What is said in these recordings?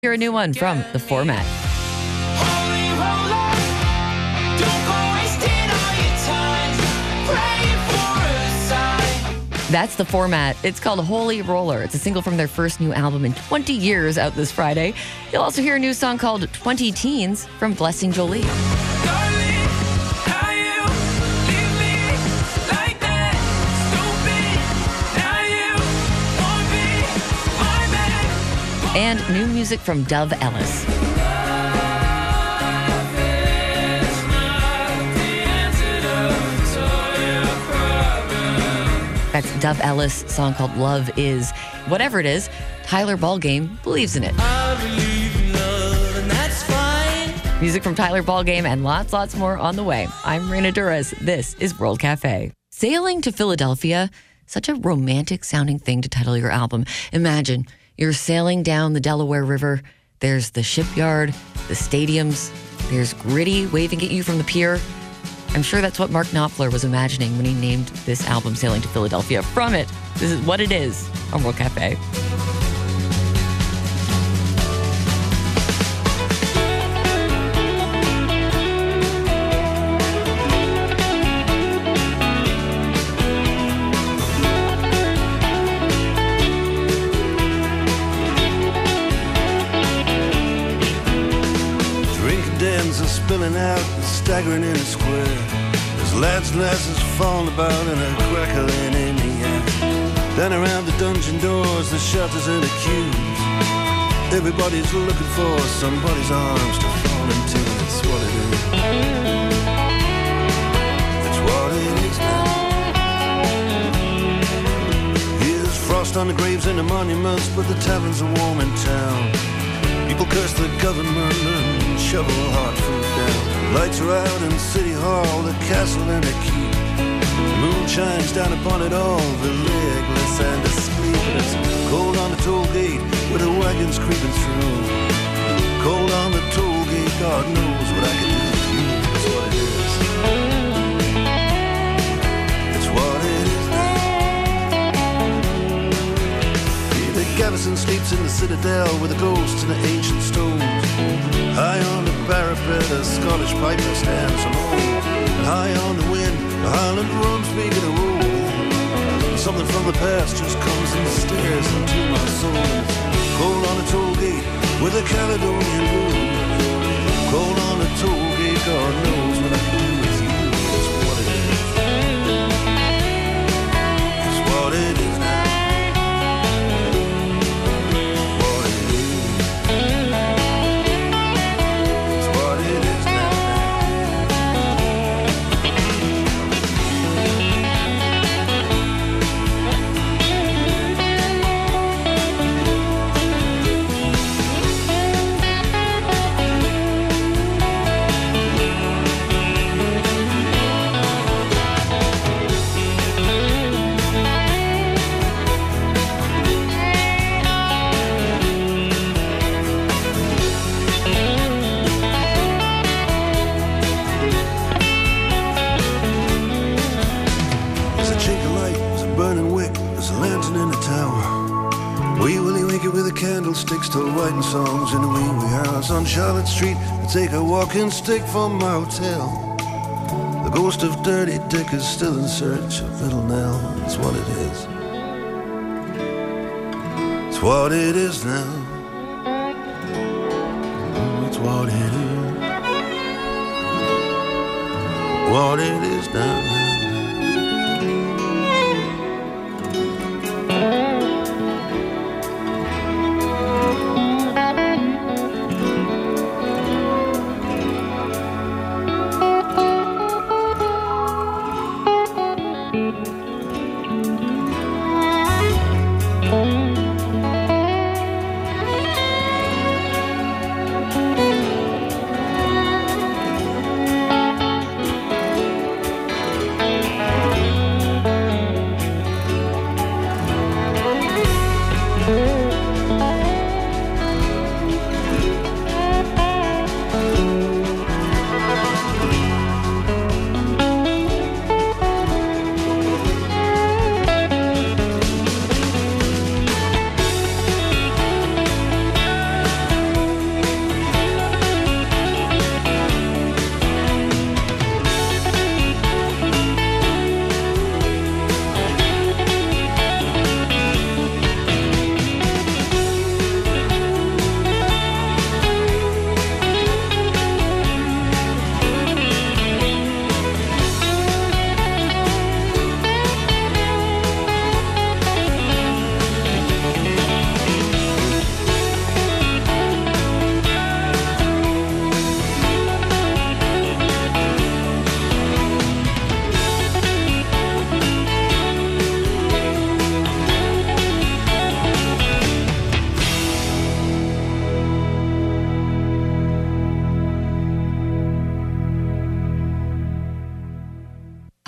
Hear a new one from The Format. That's The Format. It's called Holy Roller. It's a single from their first new album in 20 years, out this Friday. You'll also hear a new song called 20 Teens from Blessing Jolie. And new music from Dove Ellis. That's Dove Ellis' song called Love Is. Whatever it is, Tyler Ballgame believes in it. I believe in love, and that's fine. Music from Tyler Ballgame and lots more on the way. I'm Reina Duras. This is World Cafe. Sailing to Philadelphia, such a romantic sounding thing to title your album. Imagine you're sailing down the Delaware River. There's the shipyard, the stadiums. There's Gritty waving at you from the pier. I'm sure that's what Mark Knopfler was imagining when he named this album Sailing to Philadelphia. From it, this is What It Is on World Cafe. Drinking dens are spilling out and staggering in a square. There's lads and lasses falling about and a crackling in the air. Then around the dungeon doors, the shelters and the queues. Everybody's looking for somebody's arms to fall into. That's what it is. That's what it is now. Here's frost on the graves and the monuments, but the taverns are warm in town. People curse the government and shovel hard food down. Lights are out in City Hall, the castle and the keep. The moon shines down upon it all, the legless and the sleepless. Cold on the toll gate with the wagons creeping through. Cold on the toll gate, God knows what I can do with you. That's what it is. It's what it is now. David Gavison sleeps in the citadel with the ghosts and the ancient stones. High on the parapet, a Scottish piper stands alone. And high on the wind, the Highland drums begin to roll. Something from the past just comes and stares into my soul. Cold on a toll gate with a Caledonian blue. Cold on a toll gate, God knows what I can do with you. It's what it is. It's what it is now. What it is. It's what it is now. Candlesticks still writing songs in the wee house on Charlotte Street. I take a walking stick from my hotel. The ghost of Dirty Dick is still in search of Little Nell. It's what it is. It's what it is now. It's what it is. What it is now.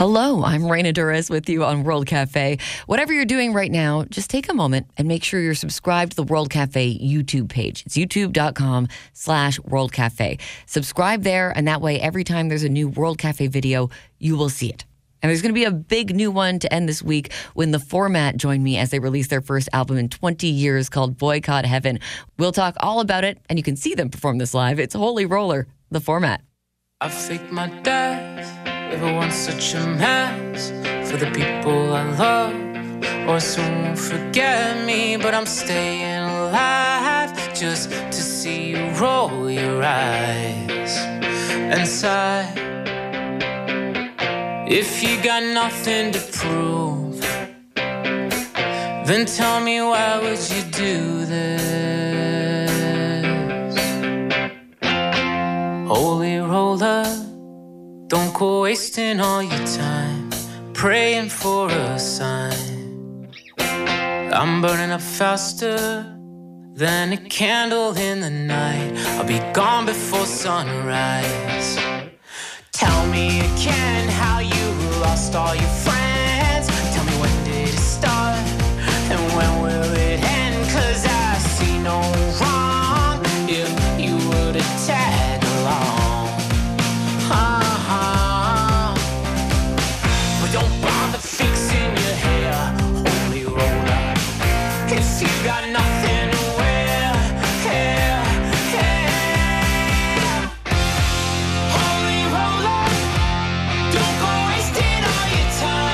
Hello, I'm Raina Duras with you on World Cafe. Whatever you're doing right now, just take a moment and make sure you're subscribed to the World Cafe YouTube page. It's youtube.com/World Cafe. Subscribe there, and that way, every time there's a new World Cafe video, you will see it. And there's going to be a big new one to end this week when The Format join me as they release their first album in 20 years called Boycott Heaven. We'll talk all about it, and you can see them perform this live. It's Holy Roller, The Format. I faked my death, never once such a mess for the people I love, or soon won't forget me, but I'm staying alive just to see you roll your eyes and sigh. If you got nothing to prove, then tell me why would you do this? Holy roller, don't go wasting all your time praying for a sign. I'm burning up faster than a candle in the night. I'll be gone before sunrise. Tell me again how you lost all your friends. Tell me when did it start and when will it end? 'Cause I see no wrong if you were to tag along. But don't bother fixing your hair, holy roller, if you got nothing to wear. Holy roller, don't go wasting all your time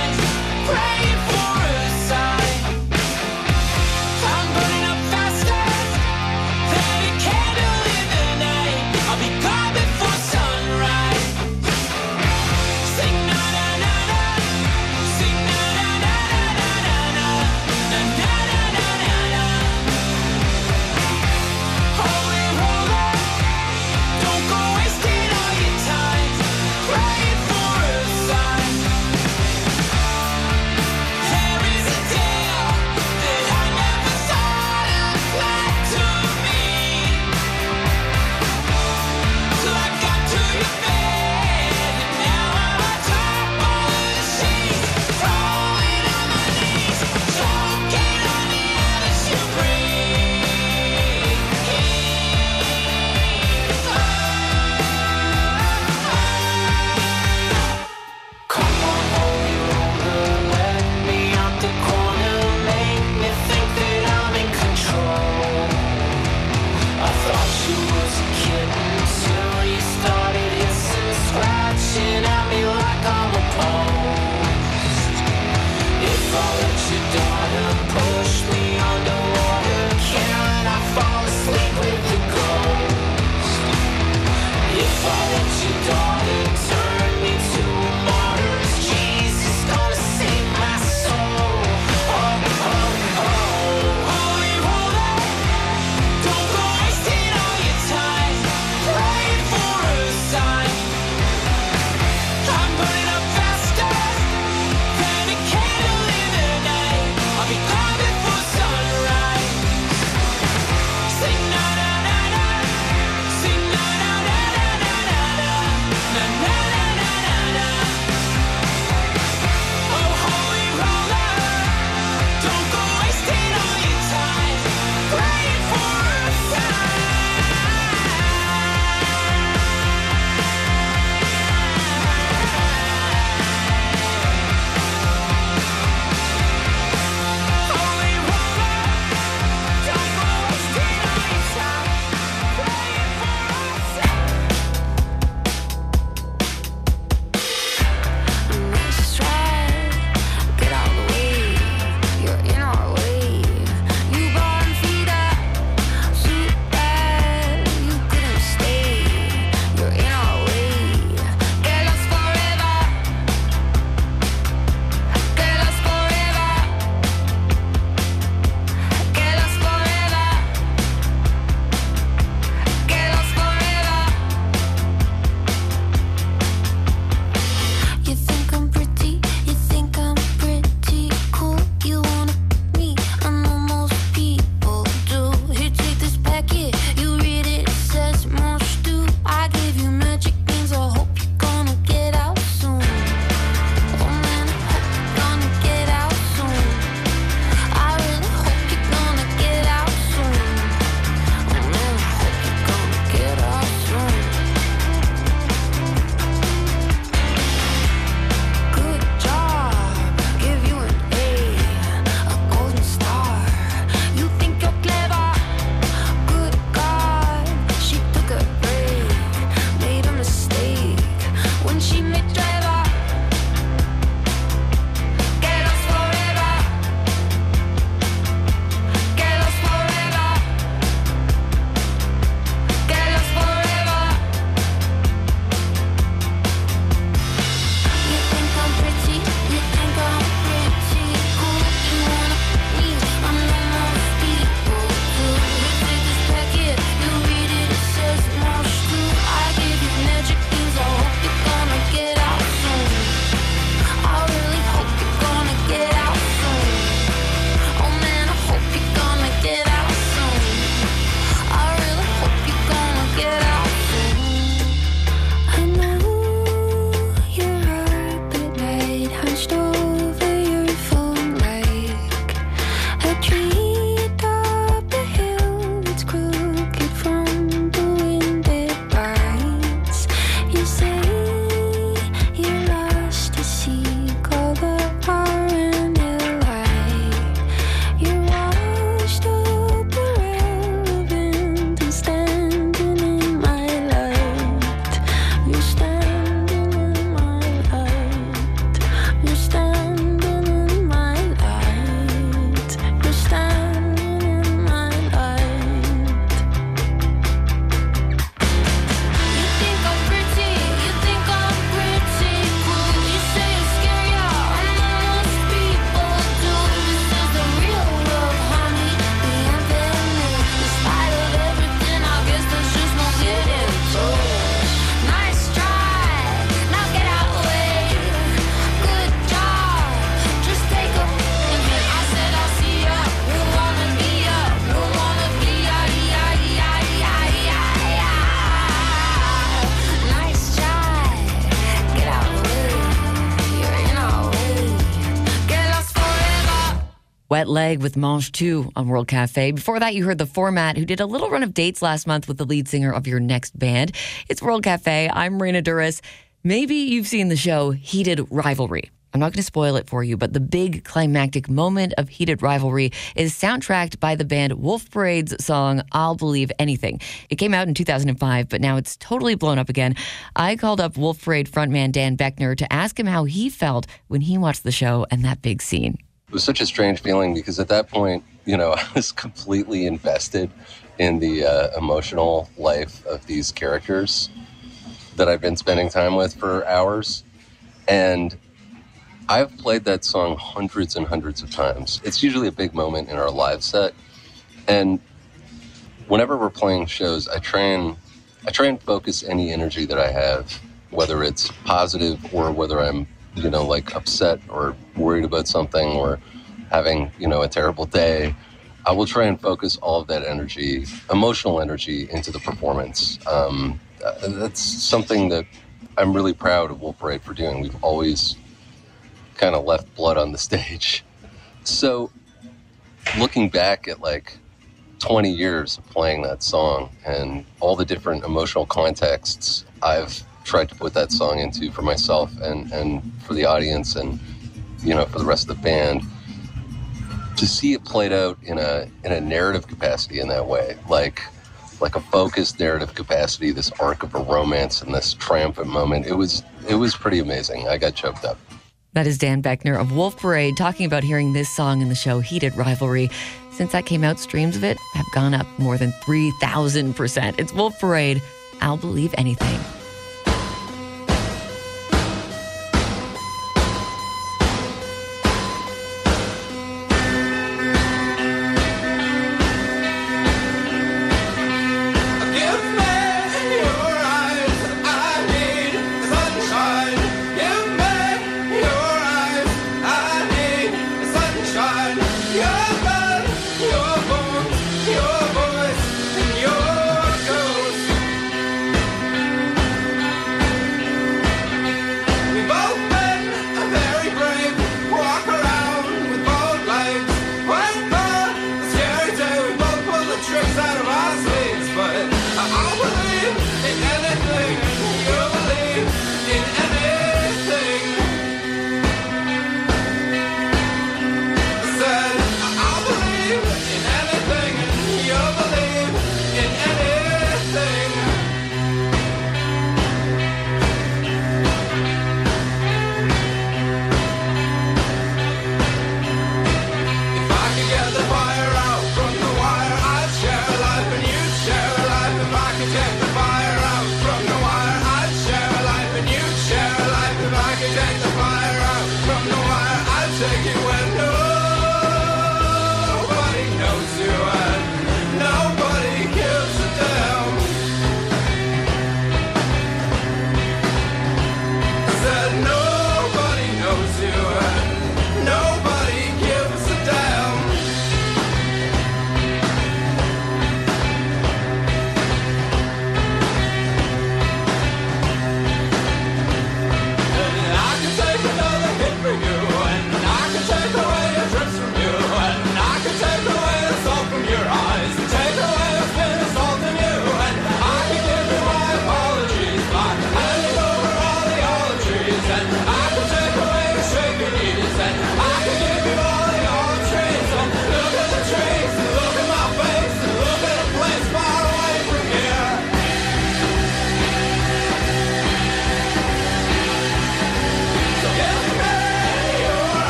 Wet Leg with Mange 2 on World Cafe. Before that, you heard The Format, who did a little run of dates last month with the lead singer of your next band. It's World Cafe. I'm Reina Duras. Maybe you've seen the show Heated Rivalry. I'm not going to spoil it for you, but the big climactic moment of Heated Rivalry is soundtracked by the band Wolf Parade's song, I'll Believe Anything. It came out in 2005, but now it's totally blown up again. I called up Wolf Parade frontman Dan Boeckner to ask him how he felt when he watched the show and that big scene. It was such a strange feeling because at that point, I was completely invested in the emotional life of these characters that I've been spending time with for hours. And I've played that song hundreds and hundreds of times. It's usually a big moment in our live set. And whenever we're playing shows, I try and focus any energy that I have, whether it's positive or whether I'm upset or worried about something or having, a terrible day. I will try and focus all of that energy, emotional energy, into the performance. That's something that I'm really proud of Wolf Parade for doing. We've always kind of left blood on the stage. So looking back at 20 years of playing that song and all the different emotional contexts I've tried to put that song into for myself and for the audience and for the rest of the band, to see it played out in a narrative capacity in that way, like a focused narrative capacity, this arc of a romance and this triumphant moment, it was pretty amazing. I got choked up. That is Dan Boeckner of Wolf Parade talking about hearing this song in the show Heated Rivalry. Since that came out, streams of it have gone up more than 3,000%. It's Wolf Parade, I'll Believe Anything.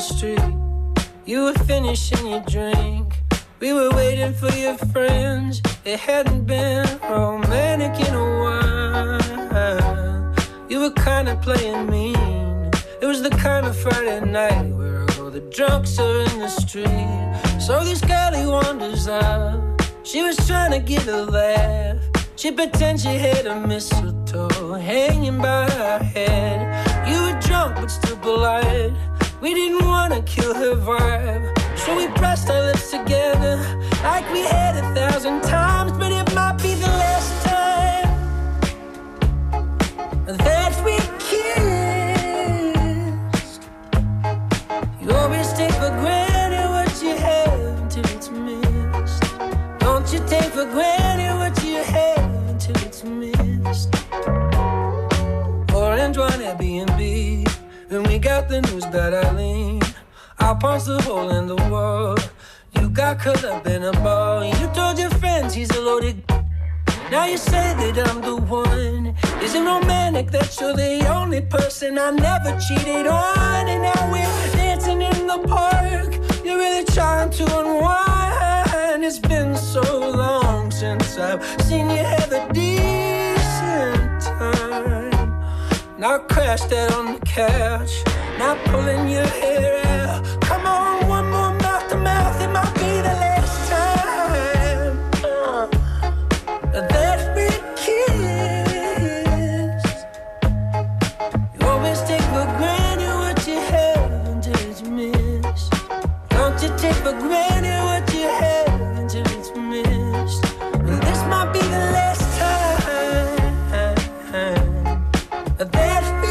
street. You were finishing your drink. We were waiting for your friends. It hadn't been romantic in a while. You were kinda playing mean. It was the kind of Friday night where all the drunks are in the street. So this girl he wanders out. She was trying to get a laugh. She pretends she had a mistletoe hanging by her head. You were drunk but still polite. We didn't want to kill her vibe, so we pressed our lips together like we had 1,000 times. But it might be the last time that we kissed. You always take for granted what you have until it's missed. Don't you take for granted what you have until it's missed. Orange wine Airbnb. When we got the news about Eileen, I punched a hole in the wall. You got caught up in a ball. You told your friends he's a loaded. Now you say that I'm the one. Is it romantic that you're the only person I never cheated on? And now we're dancing in the park. You're really trying to unwind. It's been so long since I've seen you have a decent time. Now crashed out on the couch, now pulling your hair out. Come on, one more mouth to mouth, it might be the last time that we kiss. You always take for granted what you have until it's missed. Don't you take for granted what you have until it's missed. And this might be the last time that we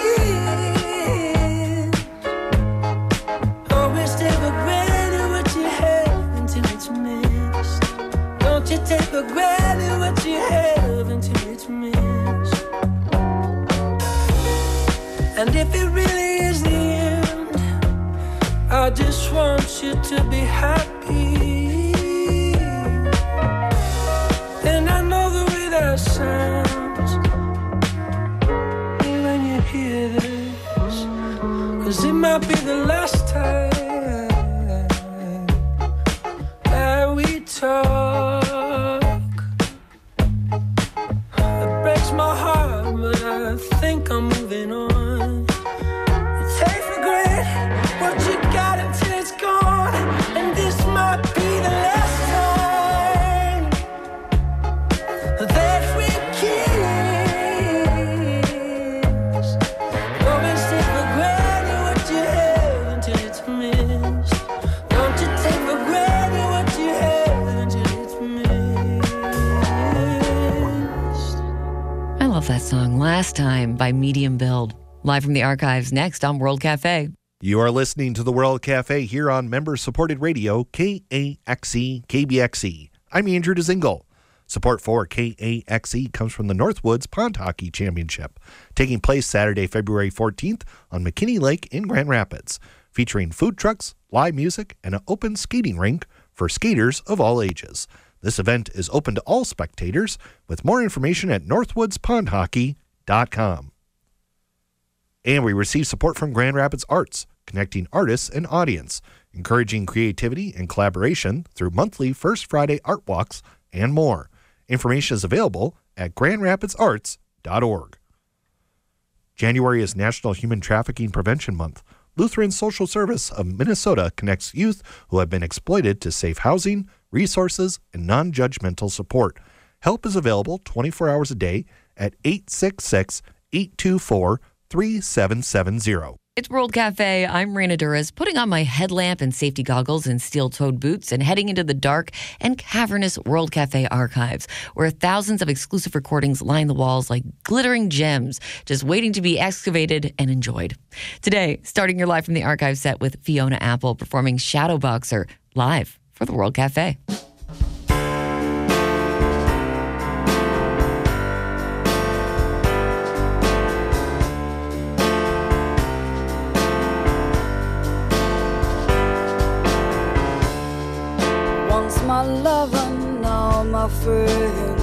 kiss. Always take for granted what you have until it's missed. Don't you take for granted what you have until it's missed. And if it really is the end, I just want you to be happy. And I know the way that sounds when you hear this, 'cause it might be the last time that we talk. It breaks my heart, but I think I'm moving on. You take for granted what you got until it's gone, and this might be the last time that we kiss. Always take for granted what you have until it's missed. Don't you take for granted what you have until it's missed. I love that song, Last Time by Medium Build. Live from the archives next on World Cafe. You are listening to the World Cafe here on member-supported radio, KAXE, KBXE. I'm Andrew DeZingle. Support for KAXE comes from the Northwoods Pond Hockey Championship, taking place Saturday, February 14th on McKinney Lake in Grand Rapids, featuring food trucks, live music, and an open skating rink for skaters of all ages. This event is open to all spectators, with more information at northwoodspondhockey.com. And we receive support from Grand Rapids Arts, connecting artists and audience, encouraging creativity and collaboration through monthly First Friday art walks and more. Information is available at grandrapidsarts.org. January is National Human Trafficking Prevention Month. Lutheran Social Service of Minnesota connects youth who have been exploited to safe housing, resources, and non-judgmental support. Help is available 24 hours a day at 866-824-3770. It's World Cafe. I'm Marina Duras, putting on my headlamp and safety goggles and steel-toed boots and heading into the dark and cavernous World Cafe archives, where thousands of exclusive recordings line the walls like glittering gems, just waiting to be excavated and enjoyed. Today, starting your Live from the Archive set with Fiona Apple performing Shadow Boxer live for the World Cafe. My lover, now my friend.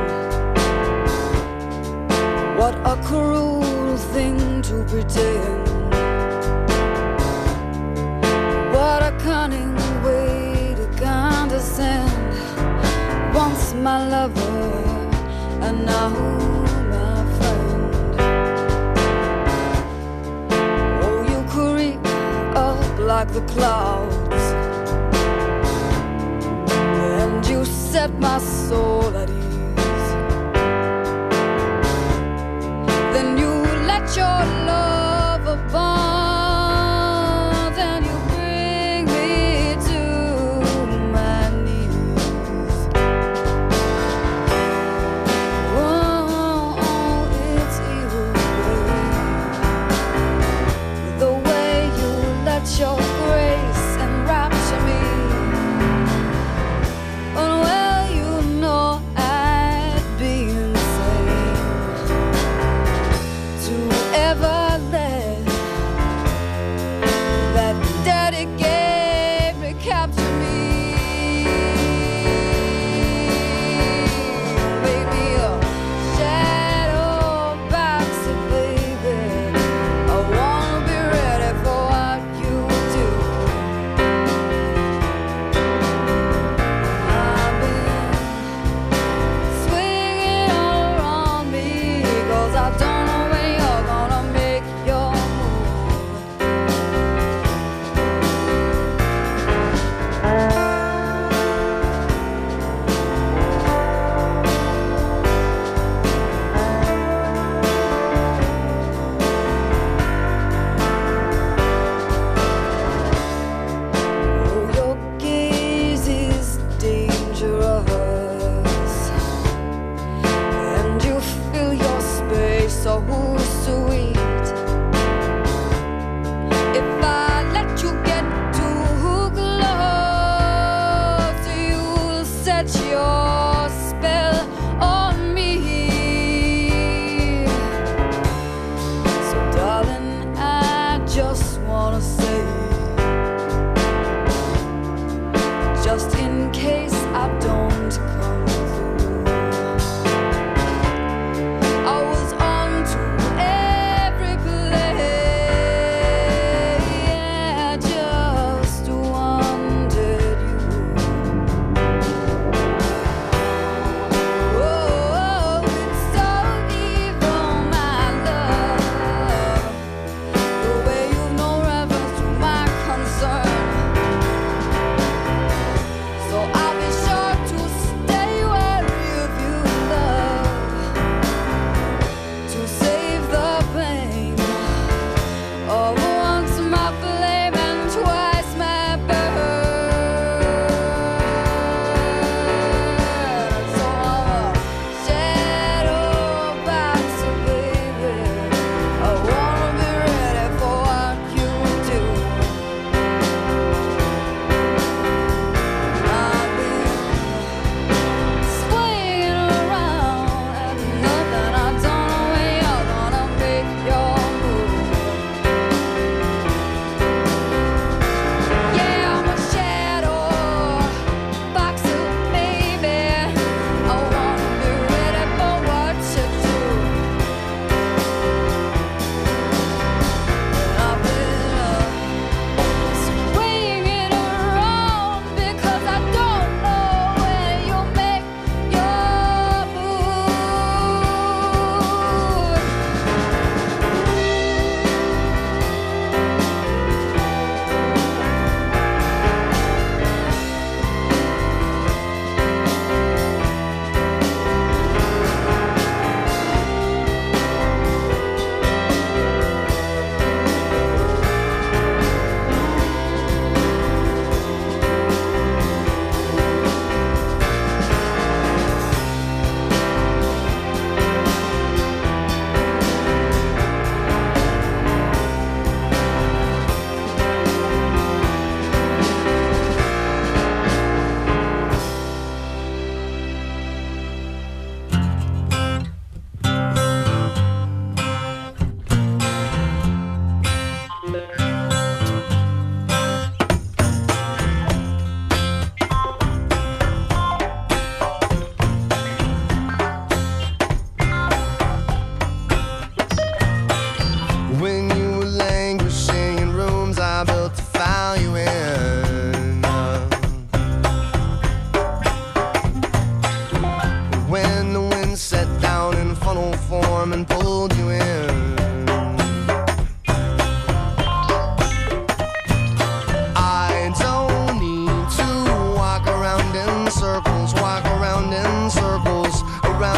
What a cruel thing to pretend. my lover, and now my friend. Oh, you creep up like the clouds, and you set my soul at ease. Then you let your love abound, then you bring me to my knees. Oh, it's evil, babe, the way you let your grace enrapture me. But well, you know I'd be insane to ever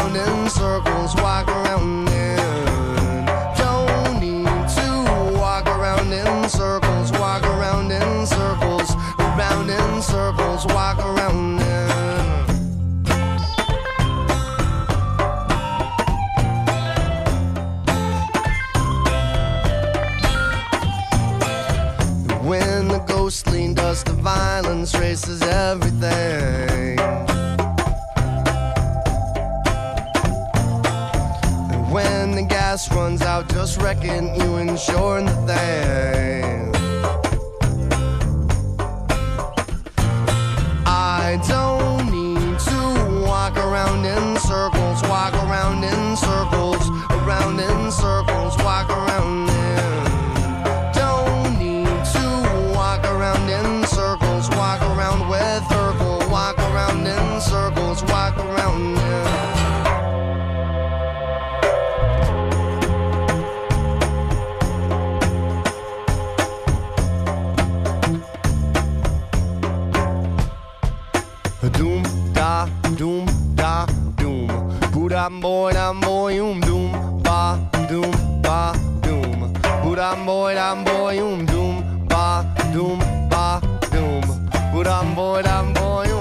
around in circles, walk around in. Don't need to walk around in circles, walk around in circles, around in circles, walk around in. When the ghostly dust of violence races everything, and when the gas runs out, just reckon you insuring the thing. I don't need to walk around in circles, walk around in circles, around in circles, walk around in. Walk around with Urkel, walk around in circles, walk around doom da doom da doom, budam boy doom ba doom budam boy doom ba doom ba doom. Budam boy, doom,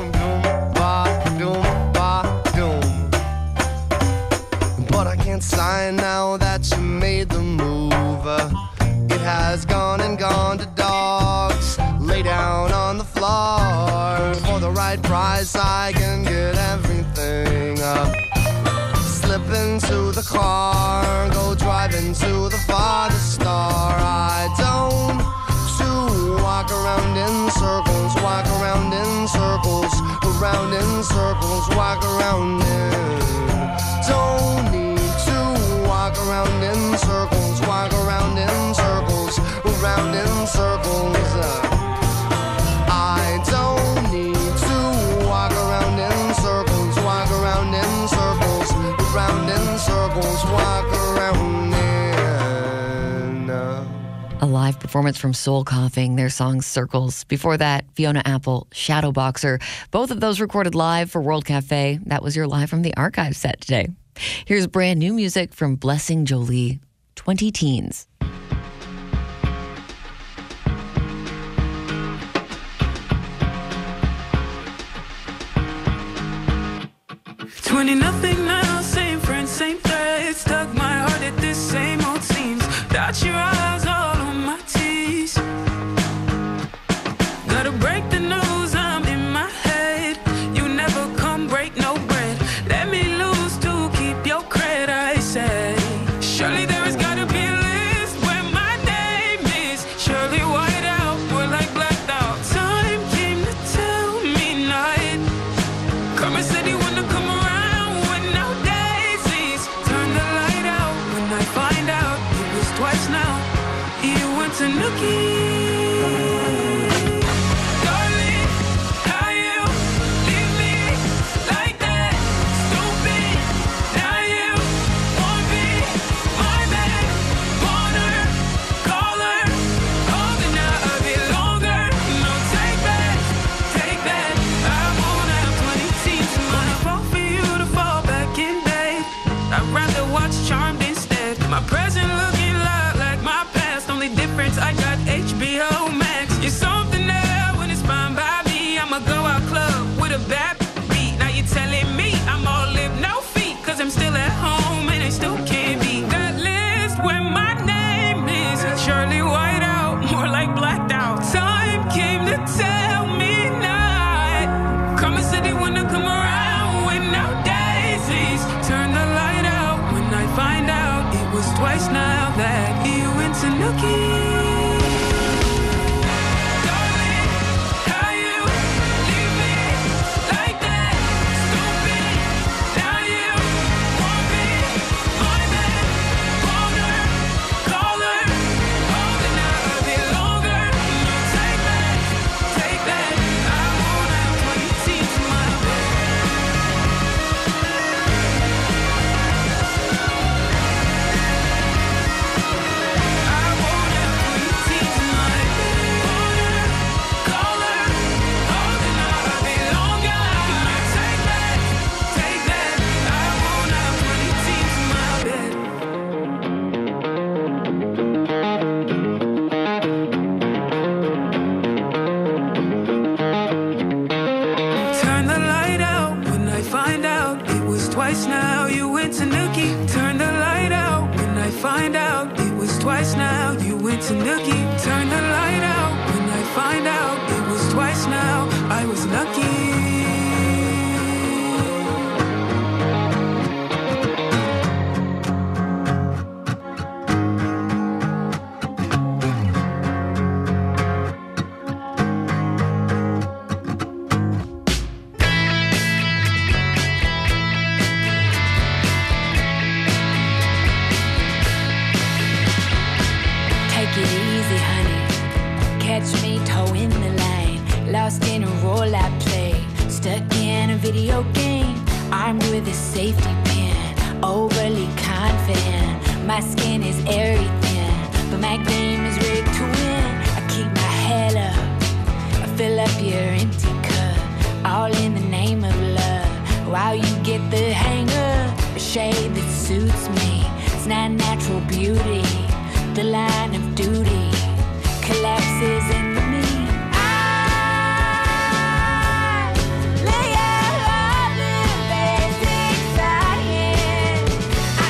ba, doom. But I can't sign now that you made the move. It has gone and gone to dogs. Lay down on the floor. For the right price, I can get everything. Slip into the car, go driving to the farthest star. I don't walk around in circles, walk around in circles, around in circles, walk around in. Don't need to walk around in circles, walk around in circles, around in circles. I don't need to walk around in circles, walk around in circles, around in circles, walk around in. A live performance from Soul Coughing, their song Circles. Before that, Fiona Apple, Shadowboxer. Both of those recorded live for World Cafe. That was your Live from the Archive set today. Here's brand new music from Blessing Jolie, 20 Teens. 20 nothing now, same friends, same threads. Stuck my heart at this same old seams. Dot your eyes all on my teeth. Gotta break the news, I'm in my head. You never come break no bread. Let me lose to keep your credit, I say. Surely there has gotta be a list where my name is. Surely white out, we're like blacked out. Time came to tell me not. Karma said he wanna come around with no doubt. to nookie, turn the light out. When I find out it was twice now, I was lucky. Take it easy, honey. Catch me towing the line. Lost in a role I play. Stuck in a video game. Armed with a safety pin. Overly confident. My skin is airy thin. But my game is rigged to win. I keep my head up. I fill up your empty cup. All in the name of love. While you get the hang of a shade that suits me. It's not natural beauty. The line of duty collapses into me. I lay out all the basic science. I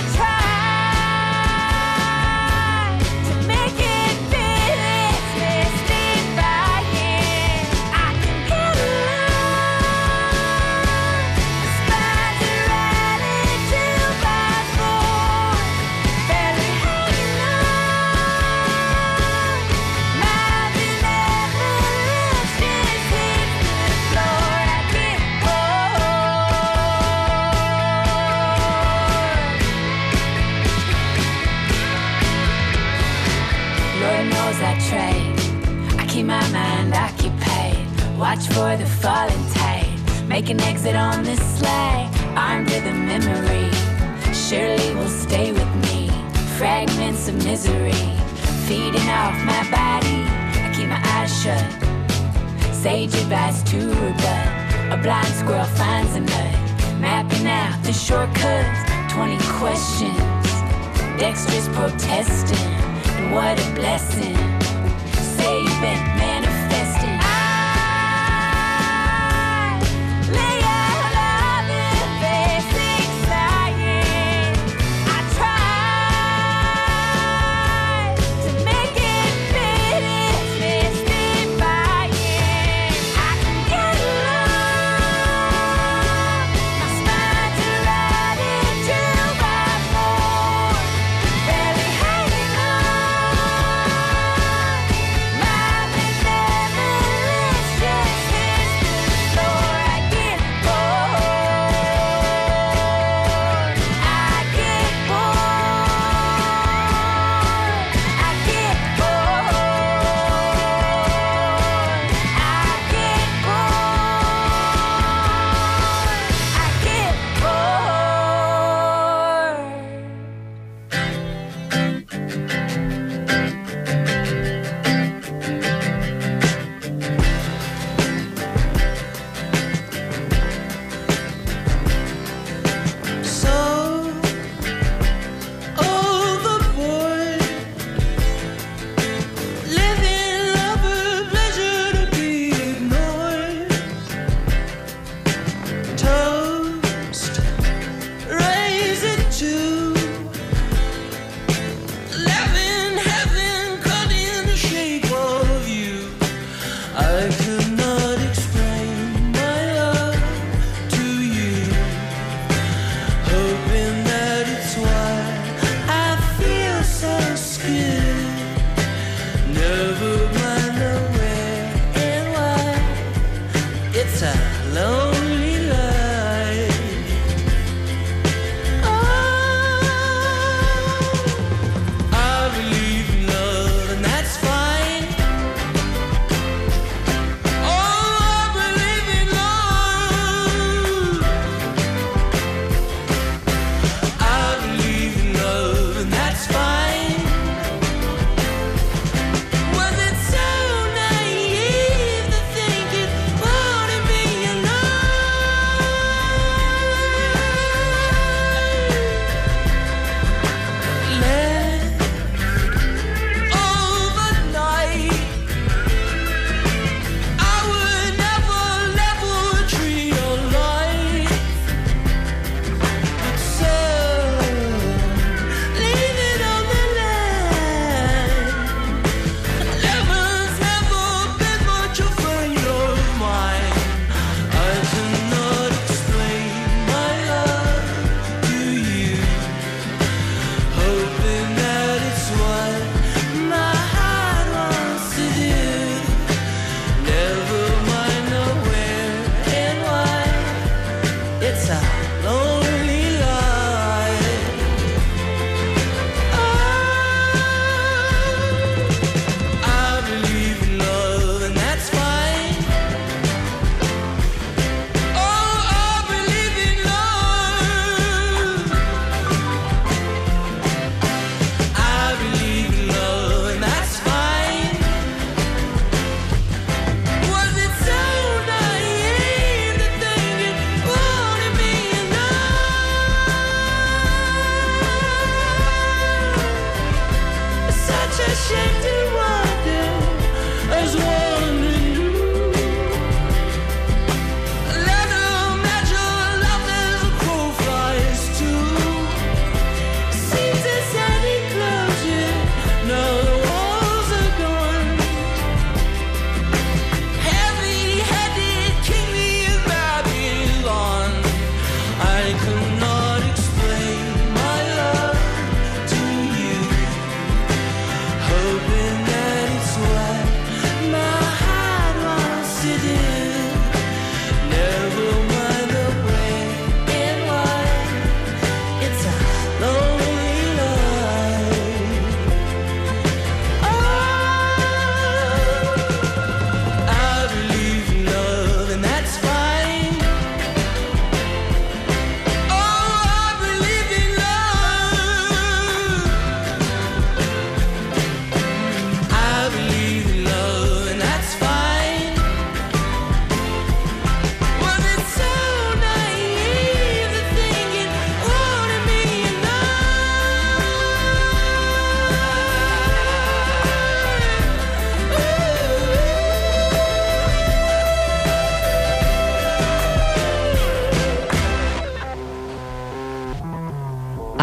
try to make it fit. It's mystifying. I can get along. The spines are right at 2x4. Barely hanging on. Lord knows I trade. I keep my mind occupied. Watch for the falling tide. Make an exit on this slide. Armed with a memory. Surely will stay with me. Fragments of misery feeding off my body. I keep my eyes shut. Sage advice to rebut. A blind squirrel finds a nut. Mapping out the shortcuts. 20 questions. Dexterous protesting. And what a blessing. Say you've been manifesting. I lay out all the basic science. I try to make it fit. It's mystifying. I can get along. My spines are right at 2x4. Barely hanging on. My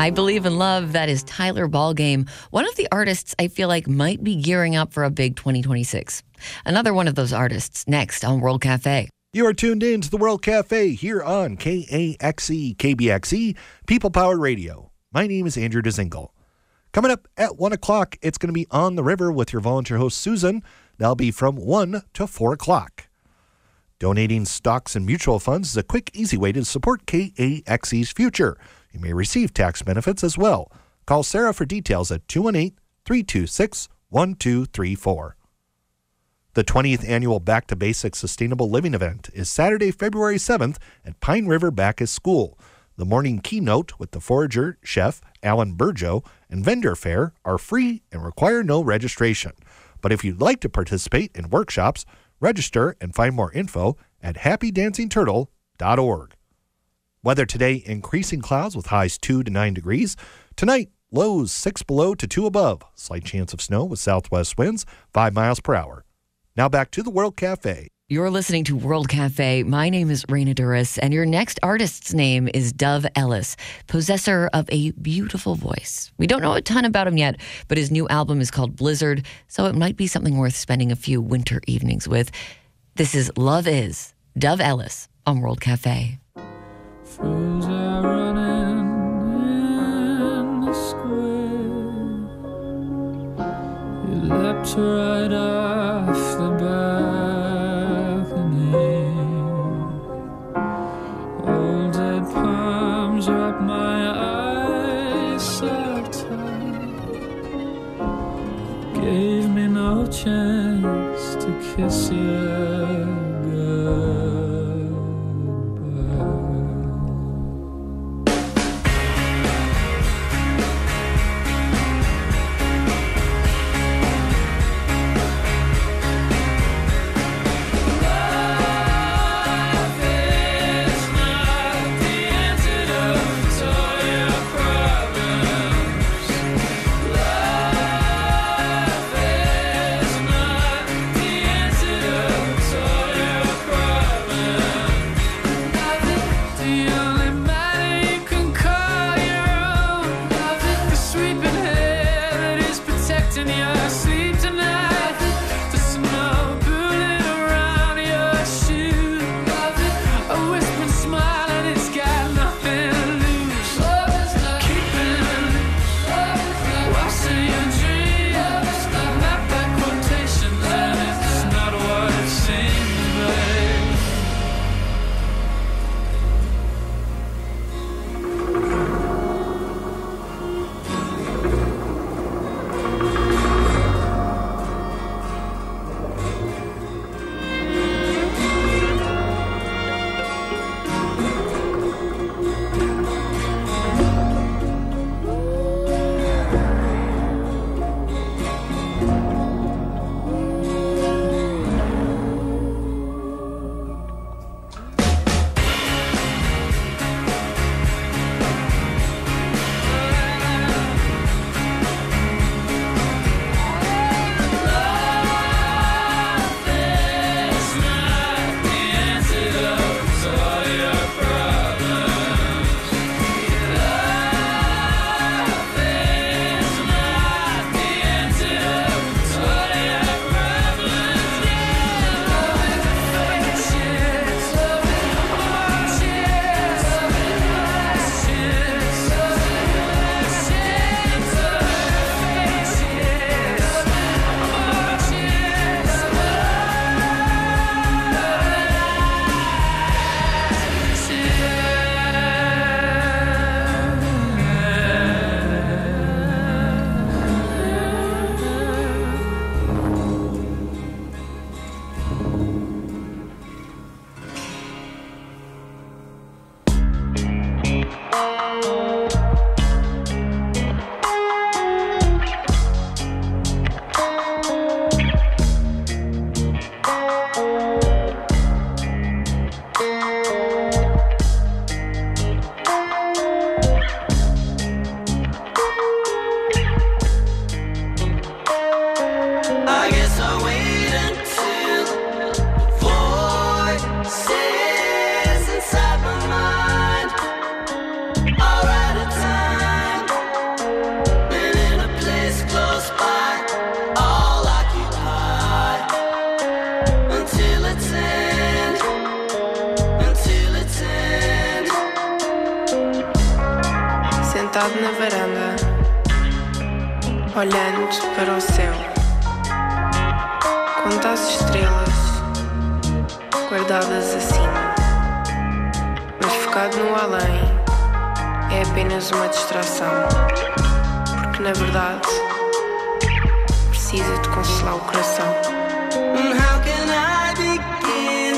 I Believe in Love, that is Tyler Ballgame, one of the artists I feel like might be gearing up for a big 2026. Another one of those artists next on World Cafe. You are tuned in to the World Cafe here on KAXE, KBXE, People Power Radio. My name is Andrew DeZingle. Coming up at 1 o'clock, it's going to be On the River with your volunteer host, Susan. That'll be from 1 to 4 o'clock. Donating stocks and mutual funds is a quick, easy way to support KAXE's future. You may receive tax benefits as well. Call Sarah for details at 218-326-1234. The 20th annual Back to Basics Sustainable Living event is Saturday, February 7th at Pine River Bacchus School. The morning keynote with the forager, chef, Alan Burjo, and vendor fair are free and require no registration. But if you'd like to participate in workshops, register and find more info at happydancingturtle.org. Weather today, increasing clouds with highs 2 to 9 degrees. Tonight, lows 6 below to 2 above. Slight chance of snow with southwest winds 5 miles per hour. Now back to the World Cafe. You're listening to World Cafe. My name is Raina Duras, and your next artist's name is Dove Ellis, possessor of a beautiful voice. We don't know a ton about him yet, but his new album is called Blizzard, so it might be something worth spending a few winter evenings with. This is Love Is, Dove Ellis on World Cafe. Fools are running in the square. You leapt right off the balcony. Old dead palms wrap my eyes so tight. Gave me no chance to kiss you goodbye. Sentado na varanda, olhando para o céu, conta as estrelas guardadas acima, mas focado no além é apenas uma distração, porque na verdade precisa de consolar o coração. How can I begin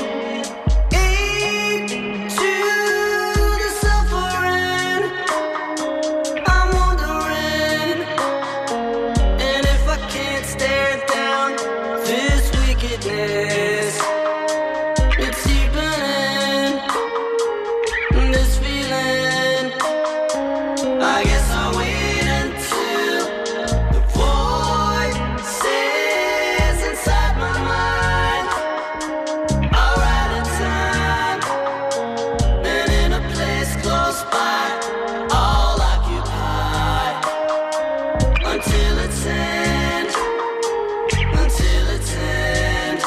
into the suffering? I'm wondering, and if I can't stare down this wickedness, it's deepening this feeling. I guess I'll wait until the voices inside my mind are out of time, and in a place close by, all occupied until it's end, until it's end.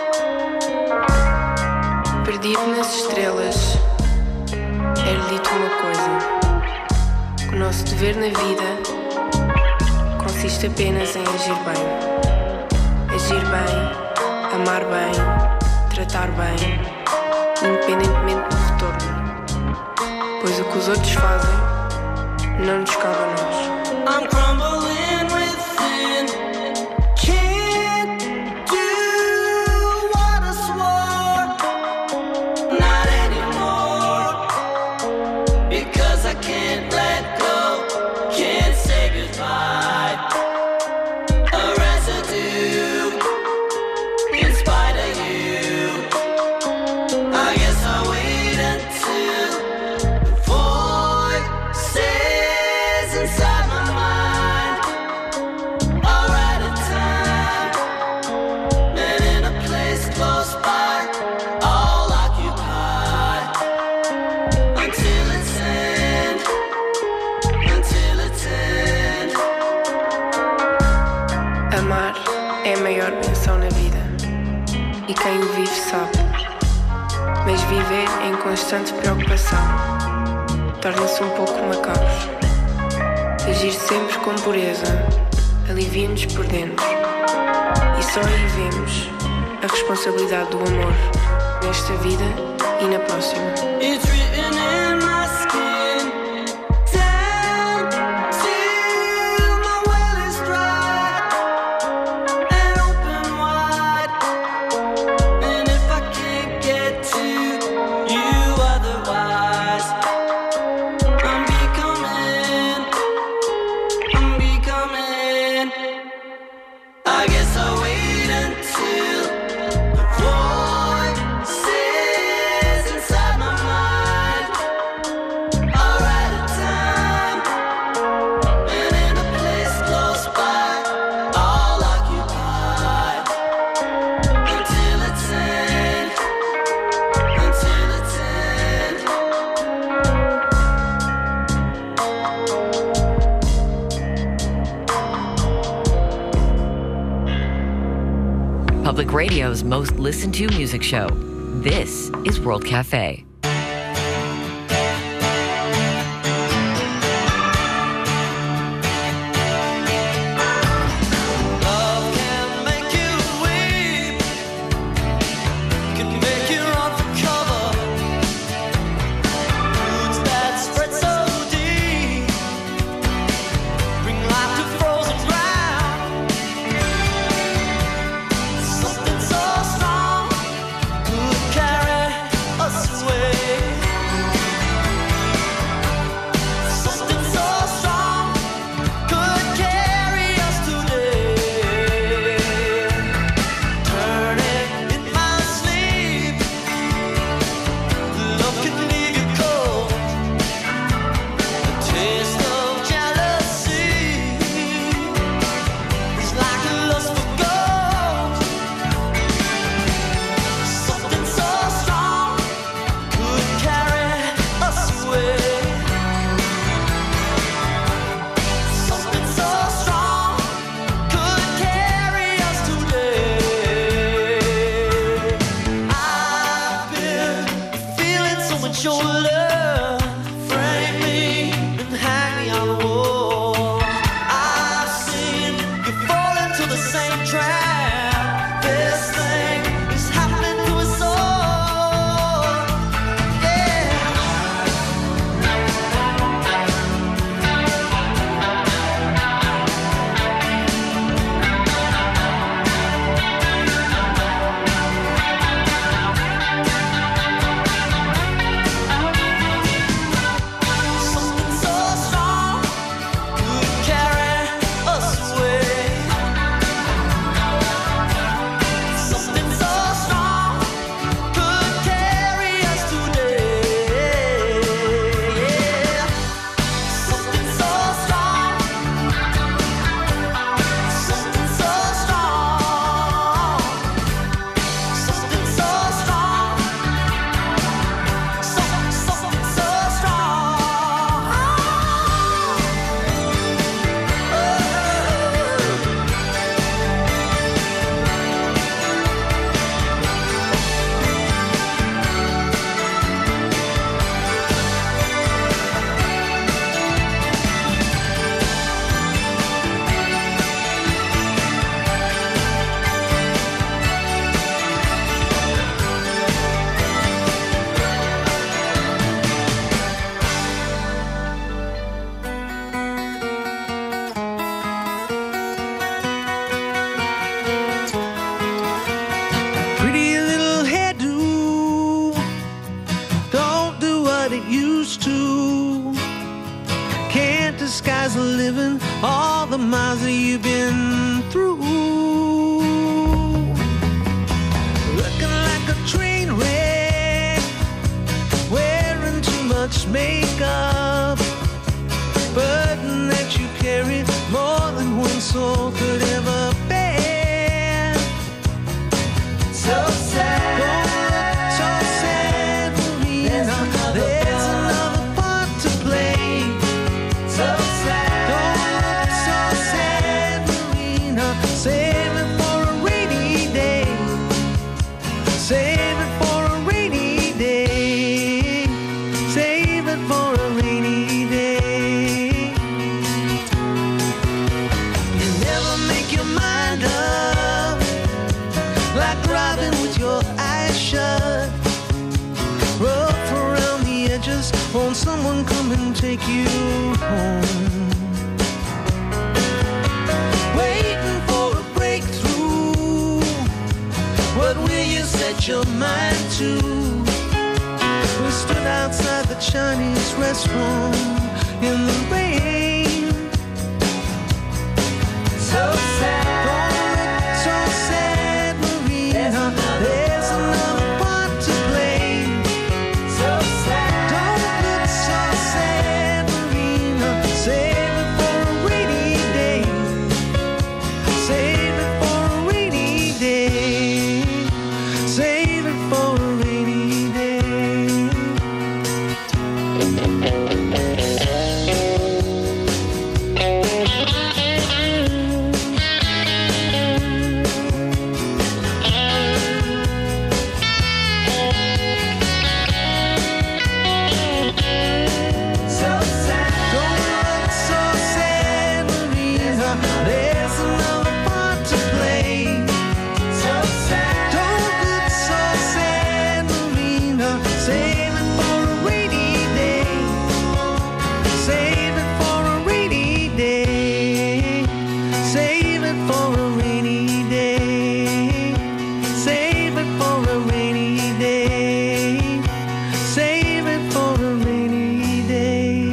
Perdido nas estrelas, era dito uma coisa: que o nosso dever na vida consiste apenas em agir bem. Agir bem, amar bem, tratar bem, independentemente do retorno. Pois o que os outros fazem não nos cabe a nós. I'm crumbling within, can't do what I swore, not anymore, because I can't let go, can't say goodbye. A residue in spite of you. I guess I'll wait until the voices inside my mind are out of time, and in a place close by, all occupied until it's end, until it's end. Amar é a maior benção na vida, e quem o vive sabe. Mas viver em constante preocupação torna-se um pouco macabro. Agir sempre com pureza alivia-nos por dentro, e só aí vemos a responsabilidade do amor nesta vida e na próxima. It's written in my skin, down till my well is dry and open wide. And if I can't get to you otherwise, I'm becoming. I guess I'll wait until the voices inside my mind are out of time, and in a place close by, all occupied until it's end, until it's end. Public Radio's most listened to music show. This is World Cafe. Your love, frame me and hang me on the the miles that you've been through. Looking like a train wreck, wearing too much makeup, burden that you carry more than one soul could ever bear. So sad, so sad, Marina. There's another part to play. So sad, so sad, Marina. Save it for a rainy day. Save it for a rainy day. Save it for a rainy day. You never make your mind up, like Robin with your eyes shut. Rough around the edges, won't someone come and take you home? Waiting for a breakthrough, what will you set your mind to? We stood outside the Chinese restaurant in the rain. So sad, so sad, Marina. There's another part to play. So sad, don't look so sad, Marina. Save it for a rainy day. Save it for a rainy day. Save it for a rainy day. So sad, don't look so sad, Marina. There's another part to play. So sad, don't look so sad, Marina. Save it for a rainy day. Save it for a rainy day. Save it for a rainy day. Save it for a rainy day. Save it for a rainy day.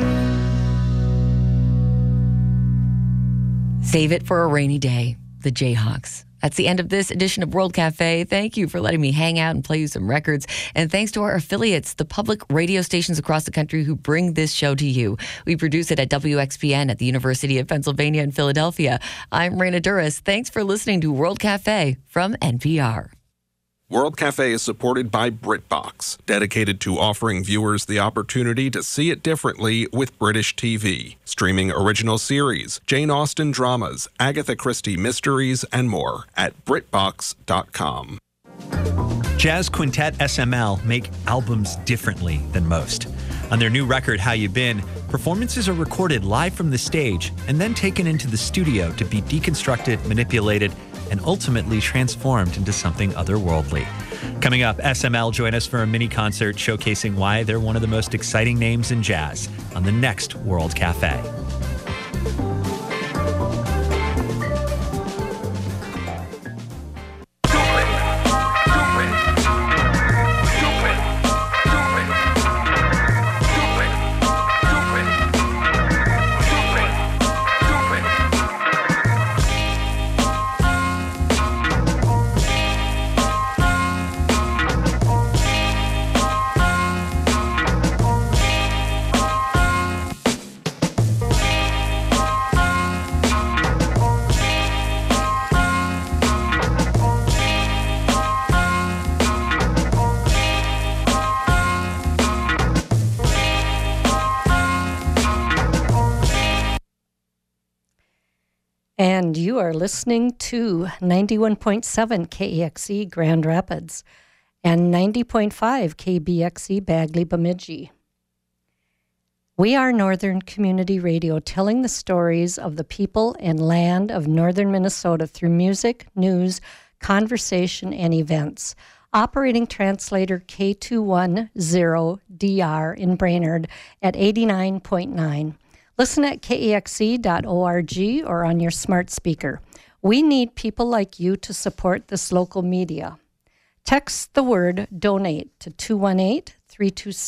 Save it for a rainy day, the Jayhawks. That's the end of this edition of World Cafe. Thank you for letting me hang out and play you some records. And thanks to our affiliates, the public radio stations across the country who bring this show to you. We produce it at WXPN at the University of Pennsylvania in Philadelphia. I'm Raina Duras. Thanks for listening to World Cafe from NPR. World Cafe is supported by BritBox, dedicated to offering viewers the opportunity to see it differently with British TV. Streaming original series, Jane Austen dramas, Agatha Christie mysteries, and more at BritBox.com. Jazz quintet SML make albums differently than most. On their new record, How You Been, performances are recorded live from the stage and then taken into the studio to be deconstructed, manipulated, and ultimately transformed into something otherworldly. Coming up, SML join us for a mini concert showcasing why they're one of the most exciting names in jazz on the next World Cafe. And you are listening to 91.7 KEXE Grand Rapids and 90.5 KBXE Bagley Bemidji. We are Northern Community Radio, telling the stories of the people and land of northern Minnesota through music, news, conversation, and events. Operating translator K210DR in Brainerd at 89.9. Listen at kexe.org or on your smart speaker. We need people like you to support this local media. Text the word DONATE to 218-326